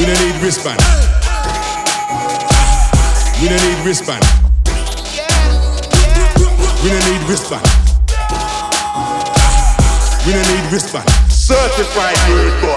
We don't need wristband. We don't need wristband. We don't need wristband. We don't need wristband. Certified rude boy.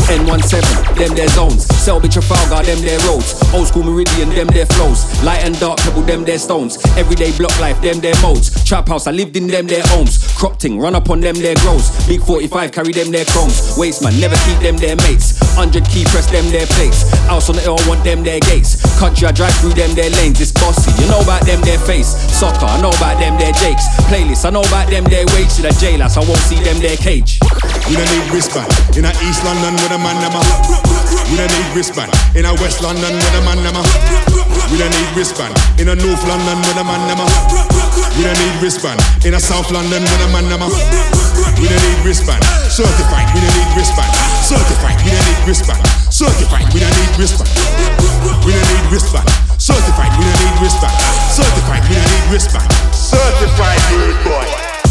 N17, them their zones. Selby Trafalgar, them their roads. Old school Meridian, them their flows. Light and dark pebble, them their stones. Everyday block life, them their modes. Trap house, I lived in them their homes. Crop ting, run up on them their grows. Big 45, carry them their chromes. Waste man, never keep them their mates. 100 key press them their plates. House on the hill, I want them their gates. Country, I drive through them their lanes. It's bossy, you know about them their face. Soccer, I know about them their jakes. Playlist, I know about them their wage. To the jailhouse, I won't see them their cage. We don't need wristband. In a East London with a man nama. We don't need wristband. In a West London with a man nama. We don't need wristband. In a North London with a man nama. We don't need wristband. In a South London with a man nama. We don't need wristband. Certified. We don't need wristband. Certified. We don't need wristband. Certified. We don't need wristband. We don't need wristband. Certified. We don't need wristband. Certified. We don't need wristband. Certified rude boy.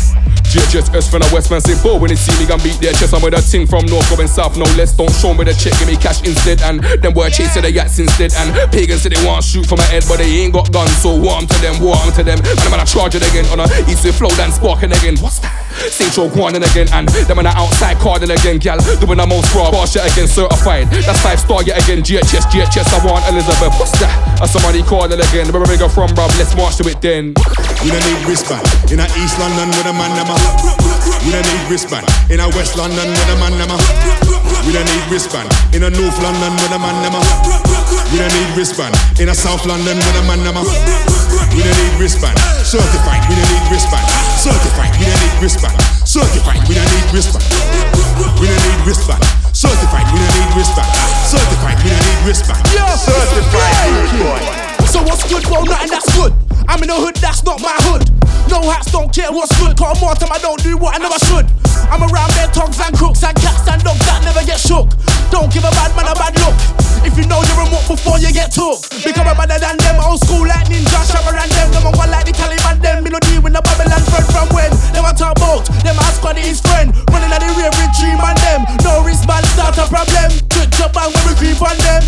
GHS from the Westman say bow when they see me gon' beat their chest. I'm with a ting from North going South, no less. Don't show me the check, give me cash instead. And them boy chasing the yachts instead. And pagans say they want shoot for my head, but they ain't got guns. So warm to them, warm to them. And I'm gonna charge it again on a east with flow then sparking again. What's that? Saint Joe Guanin again. And them on the outside carding again, gal. Doing the most raw bar shit again, certified. That's 5-star yet again. GHS, I want Elizabeth. What's that? As somebody calling again. Where we go from, bruv, let's march to it then. We don't need wristband. In a East London with a man nama. We don't need wristband. In a West London with a man nama. We don't need wristband. In a North London with a man nama. We don't need wristband. In a South London with a man nama. We don't need wristband. Certified. We don't need wristband. Certified. We don't need wristband. Certified. We don't need wristband. We don't need wristband. Certified. We don't need wristband. Certified. We don't need wristband. Certified rude boy. So what's good, bro? Nothing that's good. I'm in the hood, that's not my hood. No hats, don't care what's good. Cause more time I don't do what I never should. I'm around their tongues and crooks and cats and dogs that never get shook. Don't give a bad man a bad look. If you know you're remote before you get took. Become a better than them, old school like Ninja, Shabba and them. Them one like the Taliban, them. Me no deal with the Babylon friend from when. Them I talk about, them I squad his friend. Running at the rear with dream on them. No wristband, start a problem. Quick to bang when we creep on them.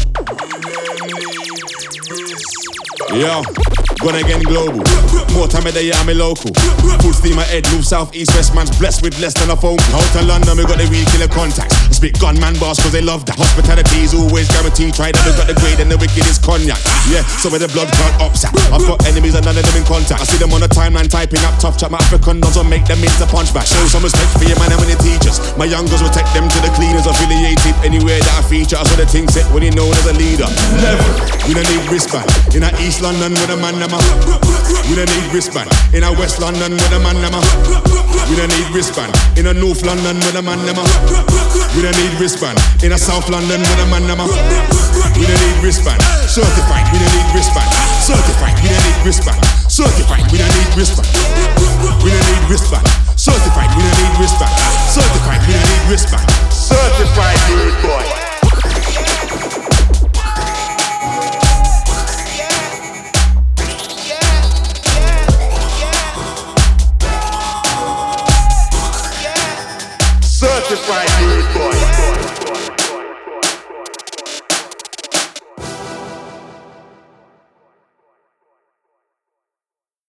Yo, gonna again global. More time of the year, I'm a local. Full steam ahead, move south, east, west, man's blessed with less than a phone call. Out of London, we got the real killer contacts. I spit gunman bars cause they love that. Hospitality is always guaranteed. Try that, we got the grade and the wickedest cognac. Yeah, so where the blood clot ops at. I've got enemies and none of them in contact. I see them on the timeline typing up tough chat. My African dons will make them into punchback. Show some respect for your man and your teachers. My young girls will take them to the cleaners. Affiliated anywhere that I feature. I saw the thing set when you're known as a leader. Never, we don't need wristband. In a East London with a man nama. We don't need wristband. In a West London with a man nama. We don't need wristband. In a North London with a man nama. We don't need wristband. In a South London with a man nama.